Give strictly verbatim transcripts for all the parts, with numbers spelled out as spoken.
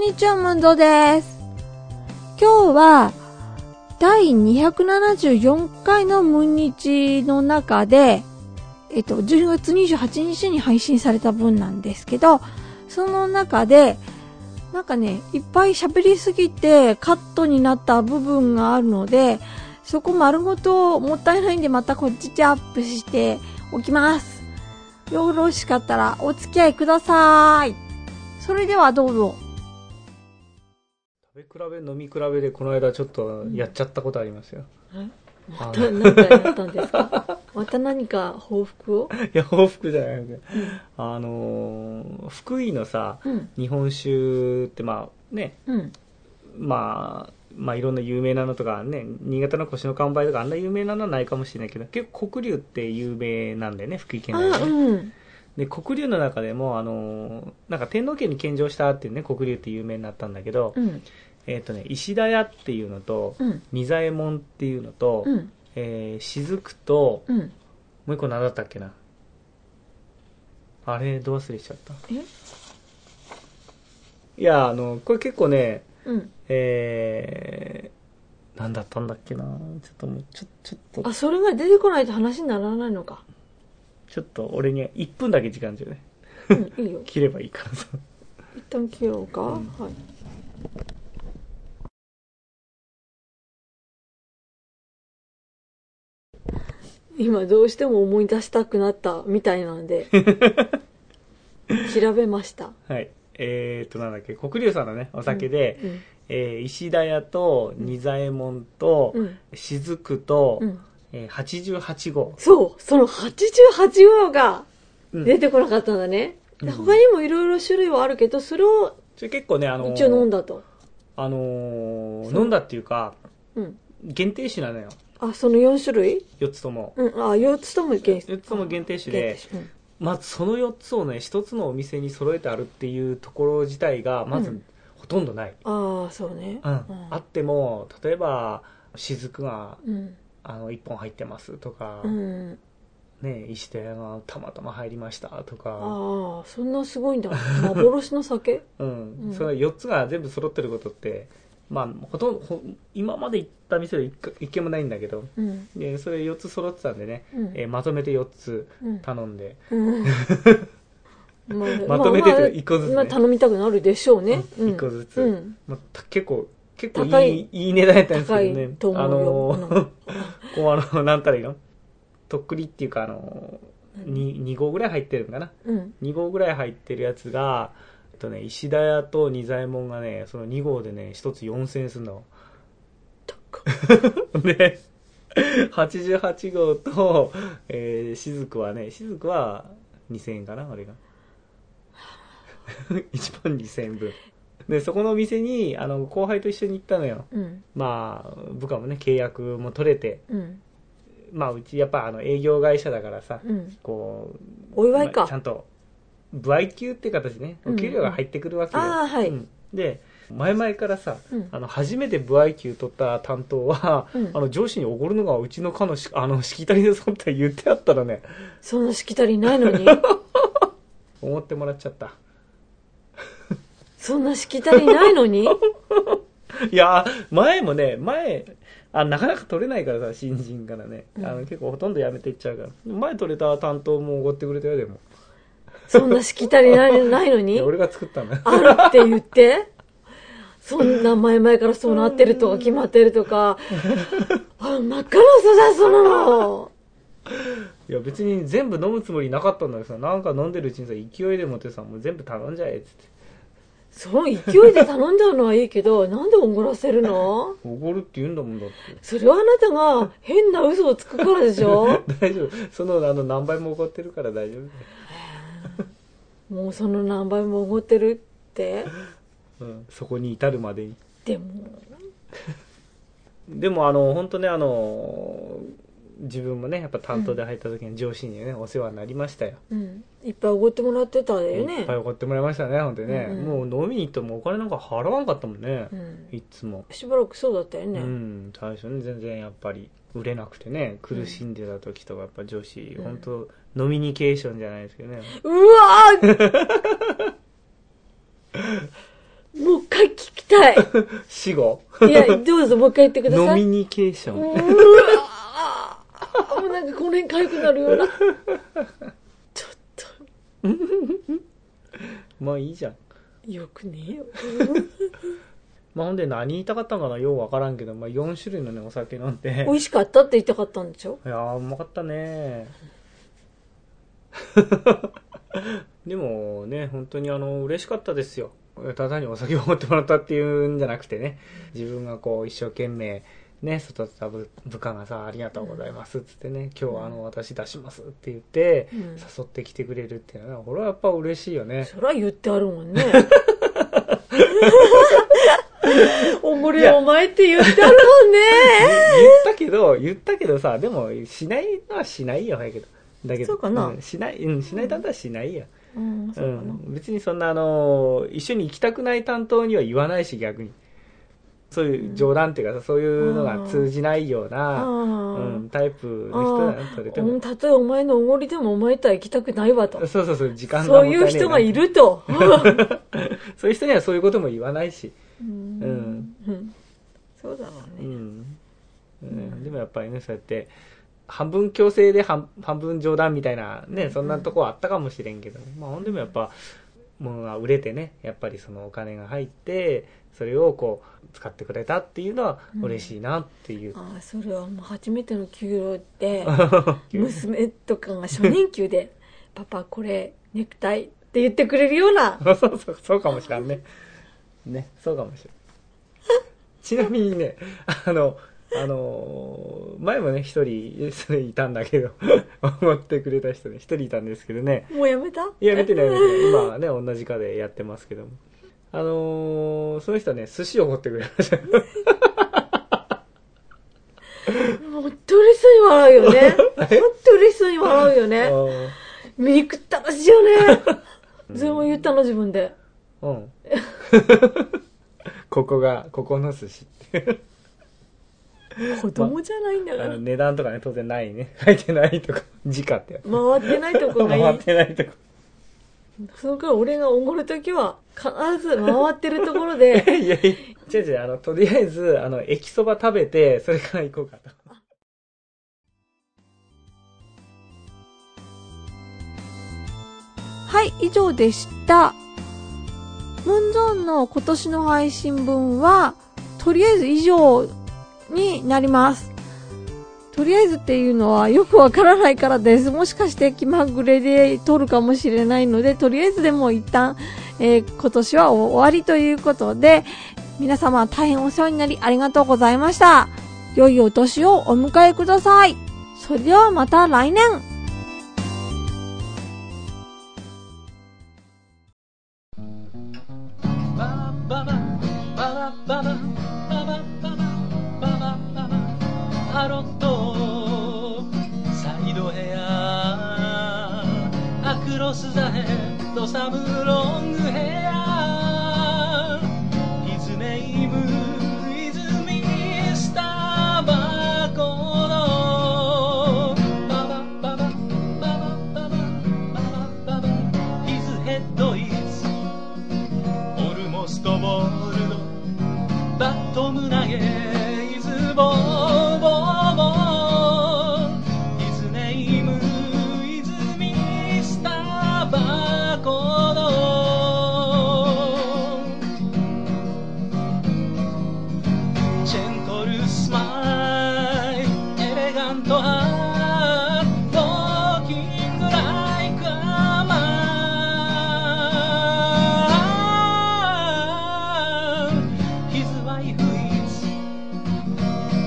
にちは、ムンドです。今日はだいにひゃくななじゅうよんかいのムン日の中で、えっと、じゅうがつにじゅうはちにちに配信された分なんですけど、その中で、なんかね、いっぱい喋りすぎてカットになった部分があるので、そこ丸ごともったいないんでまたこっちでアップしておきます。よろしかったらお付き合いください。それではどうぞ。 食べ比べ飲み比べでこの間ちょっとやっちゃったことありますよ。 うん、また何かやったんですか？また何か報復を？ いや報復じゃないけど、うん、あのー、福井のさ、うん、日本酒ってまあね、うん、まあまあいろんな有名なのとかね、新潟の越の乾杯とかあんな有名なのはないかもしれないけど、結構黒龍って有名なんだよね、福井県内でね。うん、で黒龍の中でもあのなんか天皇家に献上したっていうね、黒龍って有名になったんだけど、うん、えっとね石田屋っていうのと、うん、仁左衛門っていうのと、うん、えー、雫と、うん、もう一個何だったっけな、あれどう忘れしちゃった。えいやあのこれ結構ね、うん、えー、なんだったんだっけな、ちょっともうちょちょっとあ、それが出てこないと話にならないのか。 ちょっと俺にはいっぷんだけ時間中ね、うん、いいよ切ればいいからさ。 一旦切ろうか、うん、はい。今どうしても思い出したくなったみたいなんで調べました。 はい、えーとなんだっけ、黒龍さんのねお酒で、うんうん、えー、石田屋と仁左衛門と、うん、雫と、うん、えー、はちじゅうはちごう。 そう、そのはちじゅうはちごうが出てこなかったんだね、うん、他にもいろいろ種類はあるけど、それをそれ結構ね、あのー、 一応飲んだと、 あのー、飲んだっていうか、うん、限定種なのよ。 あ、そのよんしゅるい？ よっつとも、 うん、あ、よっつとも限定、 よっつとも限定種で、うん、まずそのよっつをね一つのお店に揃えてあるっていうところ自体がまず、うん、ほとんどない。 ああ、そうね、 うんうん、あっても例えば雫が、うん、あのいっぽん入ってますとか、うん、ね、石田屋がたまたま入りましたとか。ああ、そんなすごいんだ。幻の酒うん、うん、それよっつが全部揃ってることってまあほとんど今まで行った店で一軒もないんだけど、うん、でそれよっつ揃ってたんでね、うん、えー、まとめてよっつ頼んで、うんまあ、まとめていっこずつね、まあ、 頼みたくなるでしょうね、 うん、いっこずつ、うんまあ、結構結構いい、いい値段やったんですけどね。あのー、こうあの、なんたらいいの？とっくりっていうか、あのー、に, にごうぐらい入ってるのかな、うん、にごうぐらい入ってるやつが、えっとね、石田屋と仁左衛門がね、そのにごうでね、ひとつよんせんえんするの。で、はちじゅうはちごうと、えー、雫はね、雫はにせんえんかな、あれが。いちまんにせんえんぶん。でそこのお店にあの後輩と一緒に行ったのよ、うん、まあ部下もね契約も取れて、うん、まあうちやっぱあの営業会社だからさ、うん、こうお祝いか、まあ、 ちゃんと歩合給って形ね、お給料が入ってくるわけよ、うんうん、あ、はい、うん、で前々からさ、うん、あの初めて歩合給取った担当は、うん、あの上司におごるのがうちの課のしあのしきたりですって言ってあったらね、 そんなしきたりないのに思ってもらっちゃった。 そんなしきたりないのにいや前もね前あなかなか取れないからさ、新人からね、うん、あの結構ほとんど辞めていっちゃうから、前取れた担当もおごってくれたよ。でもそんなしきたりないのに俺が作ったんだよ。 あるって言ってそんな前々からそうなってるとか決まってるとかあ、真っ赤な嘘だそのいや別に全部飲むつもりなかったんだけどさ、なんか飲んでるうちにさ勢いでもってさ、もう全部頼んじゃえっつって。 その勢いで頼んじゃうのはいいけどなんでおごらせるの？ おごるって言うんだもんだって。 それはあなたが変な嘘をつくからでしょ大丈夫、そのあの何倍もおごってるから大丈夫もうその何倍もおごってるって、 うん、そこに至るまでに。 でもでもあの本当ね、あの自分もねやっぱ担当で入った時に上司にね、うん、お世話になりましたよ、うん、 いっぱいおごってもらってたよね。 いっぱいおごってもらいましたね本当にね、うん、もう飲みに行ってもお金なんか払わなかったもんね、うん、いつもしばらくそうだったよね、 うん、最初に全然やっぱり売れなくてね苦しんでた時とかやっぱ上司、うん、本当ノミニケーションじゃないですけどね、 うわーもう一回たい。 死後いや、どうぞもう一回言ってください。 ノミニケーション。 うわーもうなんかこの辺痒くなるような。ちょっと。 まあいいじゃん。 よくねえよ。 まあほんで何言いたかったんかなようわからんけど、まあよん種類のね、お酒飲んで。 美味しかったって言いたかったんでしょ？ いやー、うまかったね。でもね、本当にあの、嬉しかったですよ。ただにお酒を持ってもらったっていうんじゃなくてね、自分がこう一生懸命、ね、育てた部下がさ、ありがとうございますっつってね、今日はあの、私出しますって言って、うん、誘ってきてくれるっていうのは、これはやっぱ嬉しいよね。 そりゃ言ってあるもんね。おごれお前って言ってあるもんね。 言ったけど、言ったけどさ、でも、しないのはしないよ、だけど。だけど、 そうかな、 うん、しない、うん、しない担当はしないよ。 うん、そうかな、うん、 別にそんなあの、一緒に行きたくない担当には言わないし、逆に。そういう冗談っていうか、うん、そういうのが通じないような、うん、タイプの人だな、それでも。 たとえお前のおごりでもお前とは行きたくないわと。 そうそうそう、時間がもったいない。 そういう人がいると。 そういう人にはそういうことも言わないし。 うん、うん、そうだろうね、 うんうん、でもやっぱりね、そうやって半分強制で 半, 半分冗談みたいなね、そんなとこはあったかもしれんけど、まあほんでもやっぱ物が売れてね、やっぱりそのお金が入ってそれをこう使ってくれたっていうのは嬉しいなっていう、うん、 ああ、それはもう初めての給料で娘とかが初任給でパパこれネクタイって言ってくれるようなそうそう、そうかもしれんね。ね、そうかもしれない。ちなみにね、あの、あの、前もね、一人、それいたんだけど、思ってくれた人ね、一人いたんですけどね。 もうやめた？ いや、やめてない、やめてない。今はね、同じ課でやってますけども。あのー、その人はね、寿司を持ってくれました。 ほんと嬉しそうに笑うよね。ほんと嬉しそうに笑うよね。醜ったらしいよね。それも言ったの、自分で。 うん。ここが、ここの寿司って。 子供じゃないんだから。 まあ、値段とかね、当然ないね。書いてないとか、時価ってやつ。 回ってないとこがいい。 回ってないとこ。 そのから俺がおごるときは、必ず回ってるところで。 いやいや、違う違う、あの、とりあえず、あの、駅そば食べて、それから行こうかと。 はい、以上でした。ムンゾーンの今年の配信分は、とりあえず以上になります。とりあえずっていうのはよくわからないからです。もしかして気まぐれで撮るかもしれないので、とりあえずでも一旦、えー、今年は終わりということで、皆様大変お世話になりありがとうございました。良いお年をお迎えください。それではまた来年。 ハロットサイドヘアアクロスザヘッドサムロングヘア His name is Mister バコのバババババババババババ His head is almost bald バットムナゲ is bald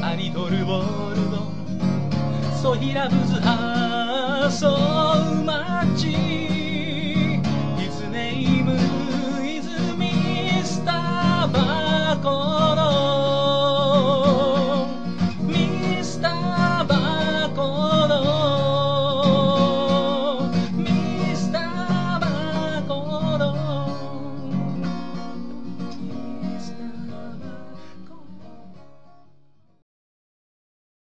So he loves her so much